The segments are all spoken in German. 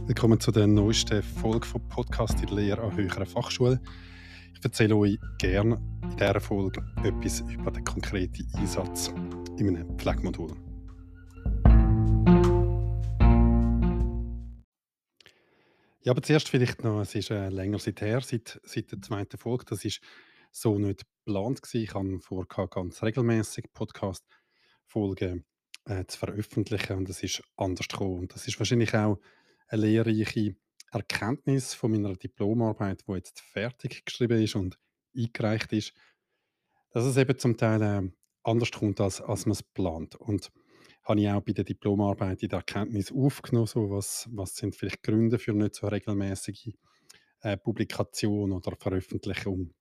Willkommen zu der neuesten Folge vom Podcast in der Lehre an höheren Fachschulen. Ich erzähle euch gerne in dieser Folge etwas über den konkreten Einsatz in einem Pflegemodul. Ja, aber zuerst vielleicht noch, es ist länger her, seit der zweiten Folge. Das ist so nicht geplant gewesen. Ich habe vor, ganz regelmäßig Podcast-Folgen zu veröffentlichen und es ist anders gekommen. Und das ist wahrscheinlich auch eine lehrreiche Erkenntnis von meiner Diplomarbeit, die jetzt fertig geschrieben ist und eingereicht ist, dass es eben zum Teil anders kommt, als man es plant. Und habe ich auch bei der Diplomarbeit in der Erkenntnis aufgenommen, so was sind vielleicht Gründe für nicht so regelmäßige Publikation oder Veröffentlichung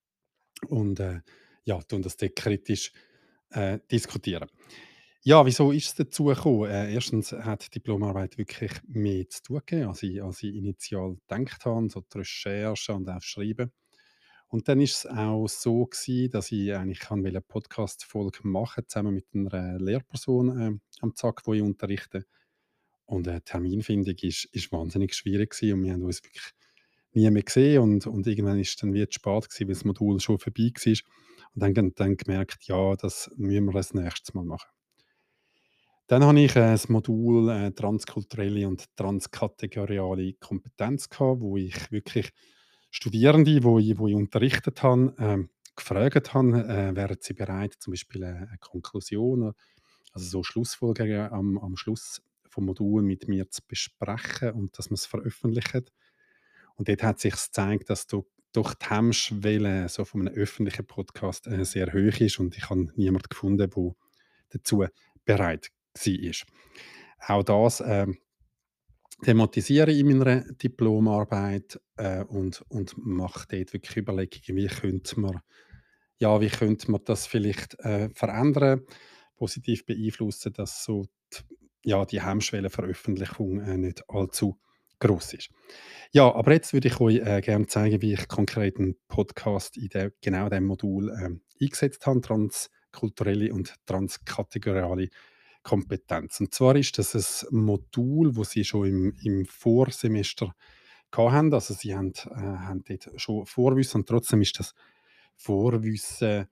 und ja, tun das dort kritisch diskutieren. Ja, wieso ist es dazu gekommen? Erstens hat die Diplomarbeit wirklich mehr zu tun gegeben, als ich initial gedacht habe, so die Recherche und auch das Schreiben. Und dann ist es auch so gewesen, dass ich eigentlich eine Podcast-Folge machen zusammen mit einer Lehrperson am Tag, wo ich unterrichte. Und Terminfindung ist wahnsinnig schwierig gewesen und wir haben uns wirklich nie mehr gesehen und irgendwann ist dann wie zu spät gewesen, weil das Modul schon vorbei war. Und dann gemerkt, ja, das müssen wir das nächstes Mal machen. Dann habe ich das Modul transkulturelle und transkategoriale Kompetenz gehabt, wo ich wirklich Studierende, wo ich unterrichtet habe, gefragt habe, wären sie bereit, zum Beispiel eine Konklusion, also so Schlussfolgerungen am Schluss vom Modul mit mir zu besprechen und dass man es veröffentlicht. Und dort hat sich gezeigt, dass doch die Hemmschwelle so von einem öffentlichen Podcast sehr hoch ist und ich habe niemanden gefunden, der dazu bereit war. Auch das thematisiere ich in meiner Diplomarbeit und mache dort wirklich Überlegungen, wie könnte man das vielleicht verändern, positiv beeinflussen, dass so die Hemmschwelle Veröffentlichung nicht allzu groß ist. Ja, aber jetzt würde ich euch gerne zeigen, wie ich konkret einen Podcast in genau diesem Modul eingesetzt habe, transkulturelle und transkategoriale Kompetenz. Und zwar ist das ein Modul, das sie schon im Vorsemester hatten. Also sie haben dort schon Vorwissen und trotzdem ist das Vorwissen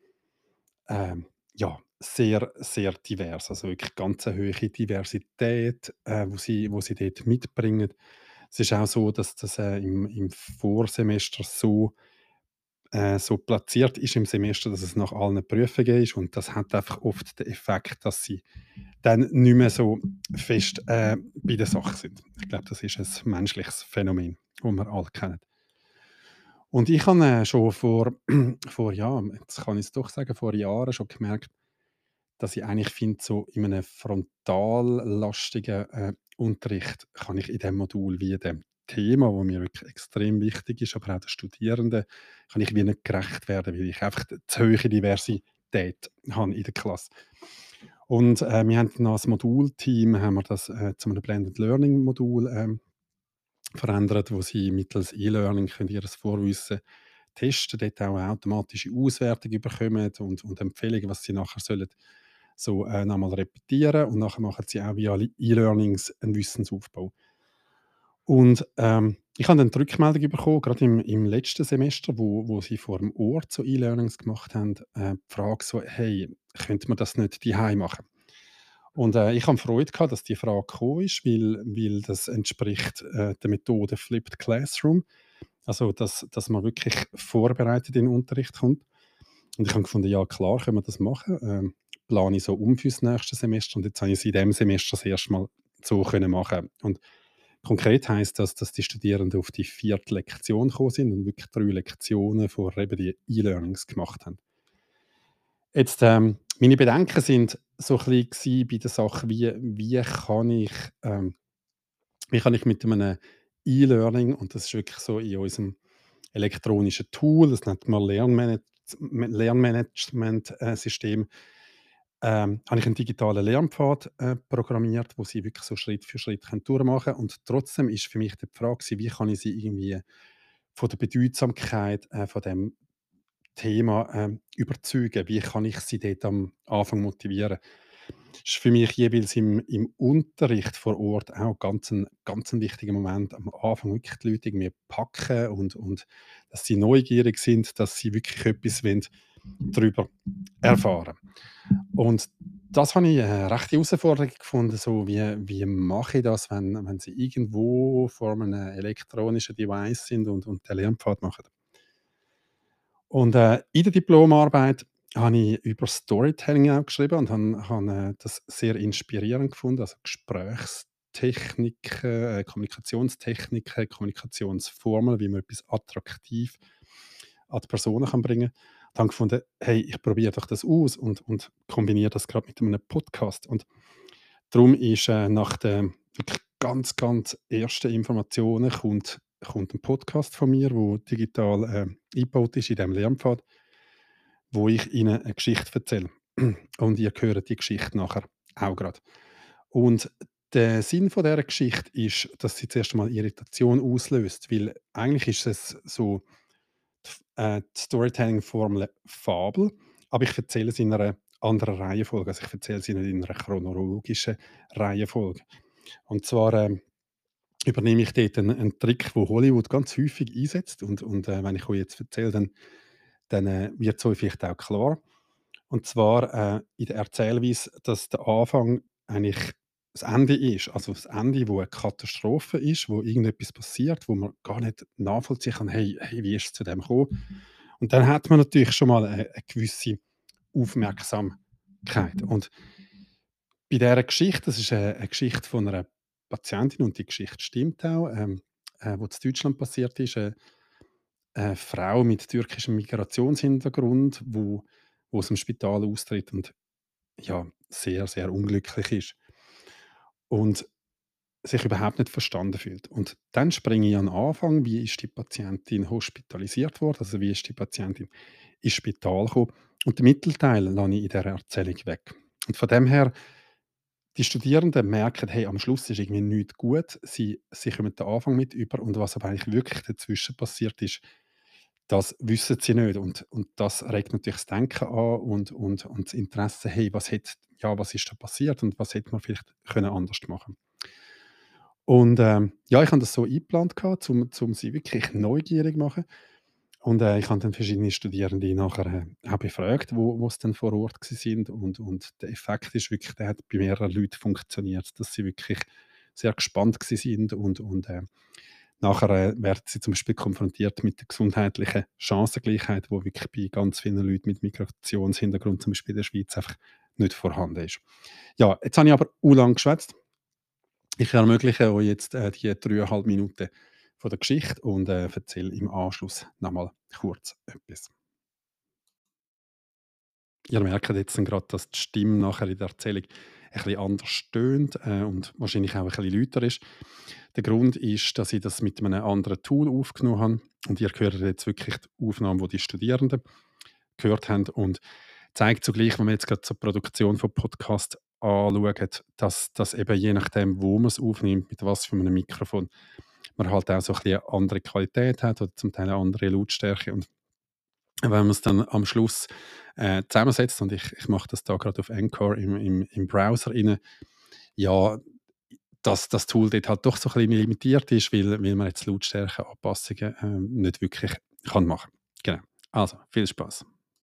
ja, sehr, sehr divers. Also wirklich ganz eine hohe Diversität, wo sie dort mitbringen. Es ist auch so, dass das im Vorsemester so platziert ist im Semester, dass es nach allen Prüfungen ist und das hat einfach oft den Effekt, dass sie dann nicht mehr so fest bei der Sache sind. Ich glaube, das ist ein menschliches Phänomen, das wir alle kennen. Und ich habe schon ja, jetzt kann ich es doch sagen, vor Jahren schon gemerkt, dass ich eigentlich finde, so in einem frontallastigen Unterricht kann ich in dem Modul wie dem Thema, wo mir wirklich extrem wichtig ist, aber auch den Studierenden, kann ich wie nicht gerecht werden, weil ich einfach zu hohe Diversität habe in der Klasse. Und wir haben dann als Modulteam haben wir das zu einem Blended Learning Modul verändert, wo sie mittels E-Learning können ihr Vorwissen testen, dort auch eine automatische Auswertung bekommen und Empfehlungen, was sie nachher sollen so nochmal repetieren und nachher machen sie auch via E-Learnings einen Wissensaufbau. Und ich habe dann die Rückmeldung bekommen, gerade im letzten Semester, wo sie vor dem Ort so E-Learnings gemacht haben, die Frage so: «Hey, könnte man das nicht daheim machen?» Und ich habe Freude gehabt, dass die Frage gekommen ist, weil das entspricht der Methode Flipped Classroom. Also, dass man wirklich vorbereitet in den Unterricht kommt. Und ich habe gefunden, ja klar, können wir das machen. Plane ich so fürs nächste Semester und jetzt habe ich es in diesem Semester das erste Mal so können machen. Und konkret heisst das, dass die Studierenden auf die 4. Lektion gekommen sind und wirklich 3 Lektionen vor eben die E-Learnings gemacht haben. Jetzt, meine Bedenken sind so ein bisschen gewesen bei der Sache, wie kann ich mit einem E-Learning, und das ist wirklich so in unserem elektronischen Tool, das nennt man Lernmanagement-System, habe ich einen digitalen Lernpfad programmiert, wo sie wirklich so Schritt für Schritt durchmachen können. Und trotzdem ist für mich die Frage gewesen, wie kann ich sie irgendwie von der Bedeutsamkeit von dem Thema überzeugen? Wie kann ich sie dort am Anfang motivieren? ist für mich jeweils im Unterricht vor Ort auch ganz ein wichtiger Moment. Am Anfang wirklich die Leute irgendwie packen und dass sie neugierig sind, dass sie wirklich etwas wollen darüber erfahren. Und das habe ich 'ne rechte Herausforderung gefunden, so wie mache ich das, wenn sie irgendwo vor einem elektronischen Device sind und den Lernpfad machen. Und, in der Diplomarbeit habe ich über Storytelling auch geschrieben und habe das sehr inspirierend gefunden, also Gesprächstechniken, Kommunikationstechniken, Kommunikationsformeln, wie man etwas attraktiv an die Personen kann bringen. Und habe gefunden: «Hey, ich probiere doch das aus und kombiniere das gerade mit einem Podcast.» Und darum ist, nach den wirklich ganz ersten Informationen kommt ein Podcast von mir, wo digital, eingebaut ist in diesem Lernpfad, wo ich Ihnen eine Geschichte erzähle. Und ihr hört die Geschichte nachher auch gerade. Und der Sinn von dieser Geschichte ist, dass sie zuerst einmal Irritation auslöst, weil eigentlich ist es so die Storytelling-Formel Fabel, aber ich erzähle es in einer anderen Reihenfolge. Also, ich erzähle es nicht in einer chronologischen Reihenfolge. Und zwar, übernehme ich dort einen Trick, wo Hollywood ganz häufig einsetzt und, wenn ich euch jetzt erzähle, dann wird es euch vielleicht auch klar. Und zwar, in der Erzählweise, dass der Anfang eigentlich das Ende ist. Also, das Ende, wo eine Katastrophe ist, wo irgendetwas passiert, wo man gar nicht nachvollziehen kann: «Hey, wie ist es zu dem gekommen?» Und dann hat man natürlich schon mal eine gewisse Aufmerksamkeit. Und bei dieser Geschichte, das ist eine Geschichte von einer Patientin und die Geschichte stimmt auch, wo in Deutschland passiert ist. Eine Frau mit türkischem Migrationshintergrund, wo aus dem Spital austritt und ja, sehr unglücklich ist und sich überhaupt nicht verstanden fühlt. Und dann springe ich an den Anfang, wie ist die Patientin hospitalisiert worden, also wie ist die Patientin ins Spital gekommen, und den Mittelteil lasse ich in dieser Erzählung weg. Und von dem her, die Studierenden merken, hey, am Schluss ist irgendwie nichts gut, sie kommen den Anfang mit über und was aber eigentlich wirklich dazwischen passiert ist, das wissen sie nicht, und das regt natürlich das Denken an und das Interesse: «Hey, was ist da passiert und was hätte man vielleicht können anders machen?» Und, ja, ich habe das so eingeplant gehabt, um sie wirklich neugierig zu machen. Und, ich habe dann verschiedene Studierende nachher, auch befragt, wo sie dann vor Ort gsi sind, und der Effekt ist wirklich, der hat bei mehreren Leuten funktioniert, dass sie wirklich sehr gespannt gsi sind und, nachher, werden sie zum Beispiel konfrontiert mit der gesundheitlichen Chancengleichheit, wo wirklich bei ganz vielen Leuten mit Migrationshintergrund, zum Beispiel in der Schweiz, einfach nicht vorhanden ist. Ja, jetzt habe ich aber lang geschwätzt. Ich ermögliche euch jetzt, die 3,5 Minuten von der Geschichte und, erzähle im Anschluss noch mal kurz etwas. Ihr merkt jetzt gerade, dass die Stimme nachher in der Erzählung ein bisschen anders tönt, und wahrscheinlich auch ein bisschen lauter ist. Der Grund ist, dass ich das mit einem anderen Tool aufgenommen habe, und ihr hört jetzt wirklich die Aufnahmen, die die Studierenden gehört haben, und zeigt zugleich, wenn wir jetzt gerade zur Produktion von Podcast anschauen, dass eben je nachdem, wo man es aufnimmt, mit was für einem Mikrofon, man halt auch so ein bisschen eine andere Qualität hat oder zum Teil eine andere Lautstärke. Und wenn man es dann am Schluss, zusammensetzt, und ich mache das da gerade auf Anchor im Browser rein, ja, dass das Tool dort halt doch so ein bisschen limitiert ist, weil man jetzt Lautstärkeanpassungen, nicht wirklich kann machen. Genau. Also, viel Spaß.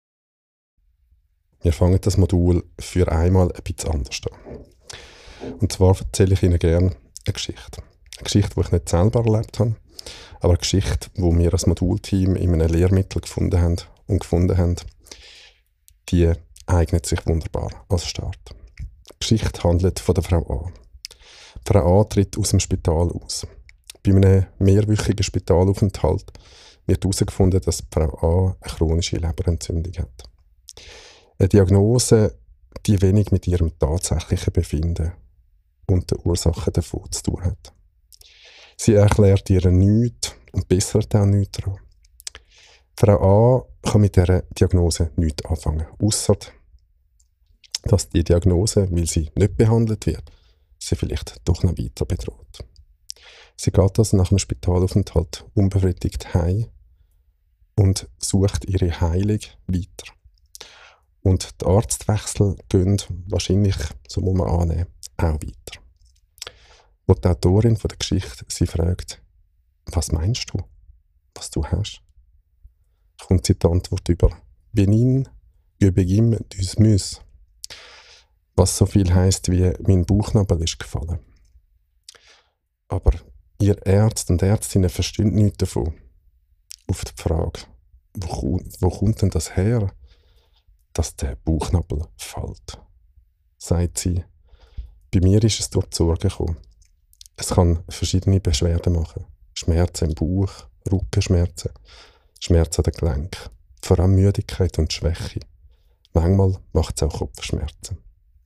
Wir fangen das Modul für einmal ein bisschen anders an. Und zwar erzähle ich Ihnen gerne eine Geschichte. Eine Geschichte, die ich nicht selber erlebt habe, aber eine Geschichte, die wir als Modulteam in einem Lehrmittel gefunden haben, die eignet sich wunderbar als Start. Die Geschichte handelt von der Frau A. Frau A tritt aus dem Spital aus. Bei einem mehrwöchigen Spitalaufenthalt wird herausgefunden, dass die Frau A eine chronische Leberentzündung hat. Eine Diagnose, die wenig mit ihrem tatsächlichen Befinden und den Ursachen davon zu tun hat. Sie erklärt ihr nichts und bessert auch nichts daran. Frau A kann mit dieser Diagnose nichts anfangen, ausser dass die Diagnose, weil sie nicht behandelt wird, sie vielleicht doch noch weiter bedroht. Sie geht also nach dem Spitalaufenthalt unbefriedigt heim und sucht ihre Heilung weiter. Und die Arztwechsel gehen wahrscheinlich, so muss man annehmen, auch weiter. Wo die Autorin von der Geschichte sie fragt, was meinst du, was du hast, kommt sie die Antwort über Benin, je begim dus mus, was so viel heisst wie mein Bauchnabel ist gefallen. Aber ihr Ärzte und Ärztinnen verstehen nichts davon. Auf die Frage, wo kommt denn das her, dass der Bauchnabel fällt, sagt sie, bei mir ist es durch die Sorge gekommen. Es kann verschiedene Beschwerden machen. Schmerzen im Bauch, Rückenschmerzen, Schmerzen an den Gelenken, vor allem Müdigkeit und Schwäche. Manchmal macht es auch Kopfschmerzen.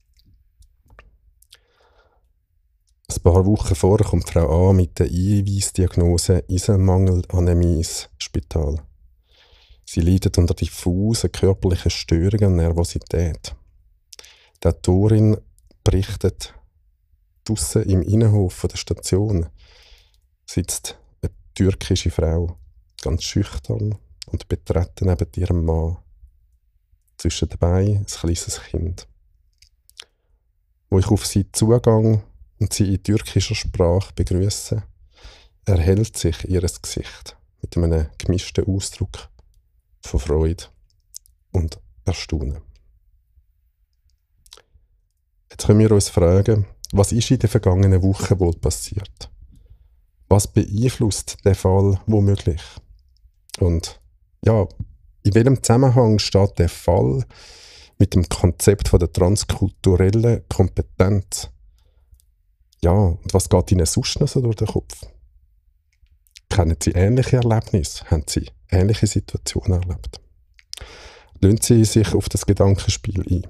Ein paar Wochen vorher kommt Frau A mit der Einweisdiagnose Eisenmangelanämie ins Spital. Sie leidet unter diffusen körperlichen Störungen und Nervosität. Die Autorin berichtet, draussen im Innenhof der Station sitzt eine türkische Frau, ganz schüchtern und betreten neben ihrem Mann. Zwischen dabei ein kleines Kind. Wo ich auf sie zugehe und sie in türkischer Sprache begrüße, erhellt sich ihr Gesicht mit einem gemischten Ausdruck von Freude und Erstaunen. Jetzt können wir uns fragen, was ist in den vergangenen Wochen wohl passiert? Was beeinflusst den Fall womöglich? Und ja, in welchem Zusammenhang steht der Fall mit dem Konzept von der transkulturellen Kompetenz? Ja, und was geht Ihnen sonst noch so durch den Kopf? Kennen Sie ähnliche Erlebnisse? Haben Sie ähnliche Situationen erlebt? Lassen Sie sich auf das Gedankenspiel ein.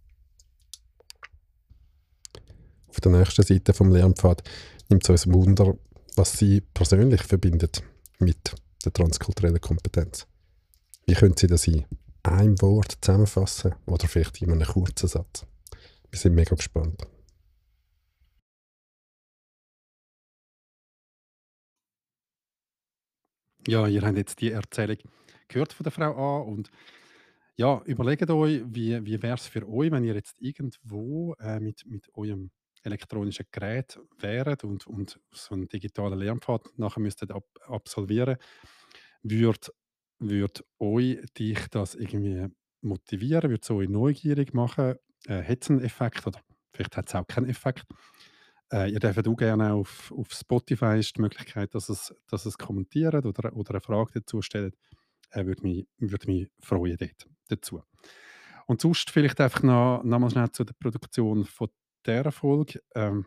Auf der nächsten Seite vom Lernpfad nimmt es uns Wunder, was Sie persönlich verbindet mit der transkulturellen Kompetenz. Wie können Sie das in einem Wort zusammenfassen oder vielleicht in einem kurzen Satz? Wir sind mega gespannt. Ja, ihr habt jetzt die Erzählung gehört von der Frau A. Und ja, überlegt euch, wie wäre es für euch, wenn ihr jetzt irgendwo mit eurem elektronischen Gerät wäret und so einen digitalen Lernpfad nachher müsstet absolvieren, würde dich das irgendwie motivieren, würde es euch neugierig machen, hat es einen Effekt oder vielleicht hat es auch keinen Effekt. Ihr dürft auch gerne auf Spotify ist die Möglichkeit, dass es kommentiert oder eine Frage dazu stellt. Würde mich freuen dort dazu. Und sonst vielleicht einfach noch mal schnell zu der Produktion von dieser Folge.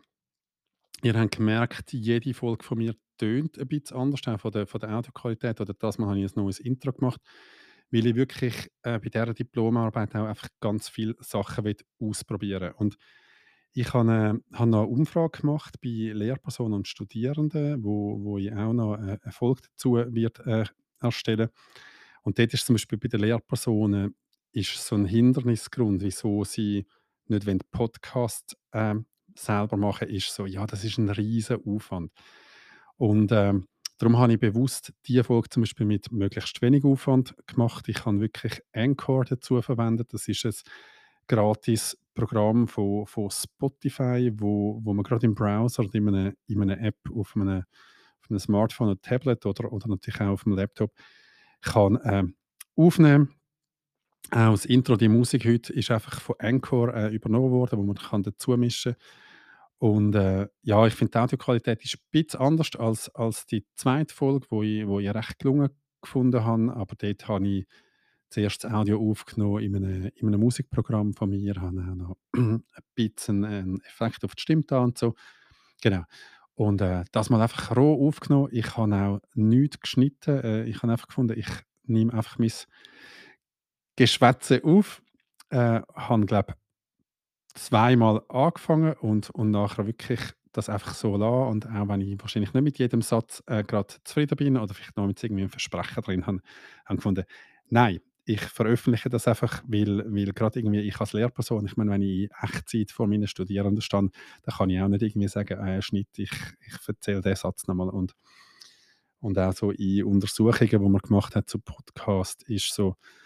Ihr habt gemerkt, jede Folge von mir tönt ein bisschen anders, auch von der Audioqualität. Oder das Mal habe ich ein neues Intro gemacht, weil ich wirklich bei dieser Diplomarbeit auch einfach ganz viele Sachen ausprobieren will. Und ich habe noch eine Umfrage gemacht bei Lehrpersonen und Studierenden, wo ich auch noch eine Folge dazu wird, erstellen. Und dort ist zum Beispiel bei den Lehrpersonen ist so ein Hindernisgrund, wieso sie nicht Podcast selber machen, ist so, ja, das ist ein riesen Aufwand. Und darum habe ich bewusst diese Folge zum Beispiel mit möglichst wenig Aufwand gemacht. Ich habe wirklich Anchor dazu verwendet. Das ist ein gratis Programm von Spotify, wo man gerade im Browser oder in einer App auf einem Smartphone oder Tablet oder natürlich auch auf dem Laptop kann aufnehmen. Auch das Intro, die Musik heute ist einfach von Anchor übernommen worden, wo man kann dazu mischen kann. Und ja, ich finde, die Audioqualität ist ein bisschen anders als die zweite Folge, wo ich recht gelungen gefunden habe. Aber dort habe ich zuerst das Audio aufgenommen in einem Musikprogramm von mir, habe auch noch ein bisschen einen Effekt auf die Stimme da und so. Genau. Und das mal einfach roh aufgenommen. Ich habe auch nichts geschnitten. Ich habe einfach gefunden, ich nehme einfach mein Geschwätze auf. Habe, glaube zweimal angefangen und nachher wirklich das einfach so lassen. Und auch wenn ich wahrscheinlich nicht mit jedem Satz gerade zufrieden bin oder vielleicht noch mit irgendwie einem Versprecher drin habe gefunden, nein, ich veröffentliche das einfach, weil gerade irgendwie ich als Lehrperson, ich meine, wenn ich in Echtzeit vor meinen Studierenden stand, dann kann ich auch nicht irgendwie sagen, Schnitt, ich erzähle den Satz nochmal. Und auch so in Untersuchungen, die man gemacht hat zu Podcast, ist so,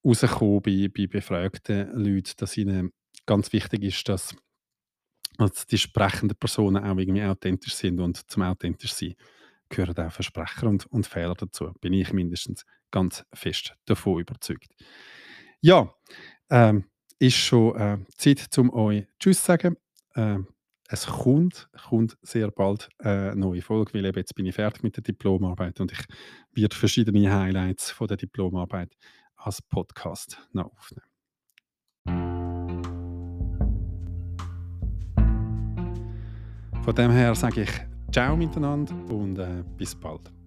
rausgekommen bei befragten Leuten, dass ihnen ganz wichtig ist, dass die sprechenden Personen auch irgendwie authentisch sind, und zum authentisch sein gehören auch Versprecher und Fehler dazu. Bin ich mindestens ganz fest davon überzeugt. Ja, ist schon Zeit, um euch Tschüss zu sagen. Es kommt sehr bald eine neue Folge, weil eben jetzt bin ich fertig mit der Diplomarbeit und ich werde verschiedene Highlights von der Diplomarbeit als Podcast noch aufnehmen. Von dem her sage ich Ciao miteinander und bis bald.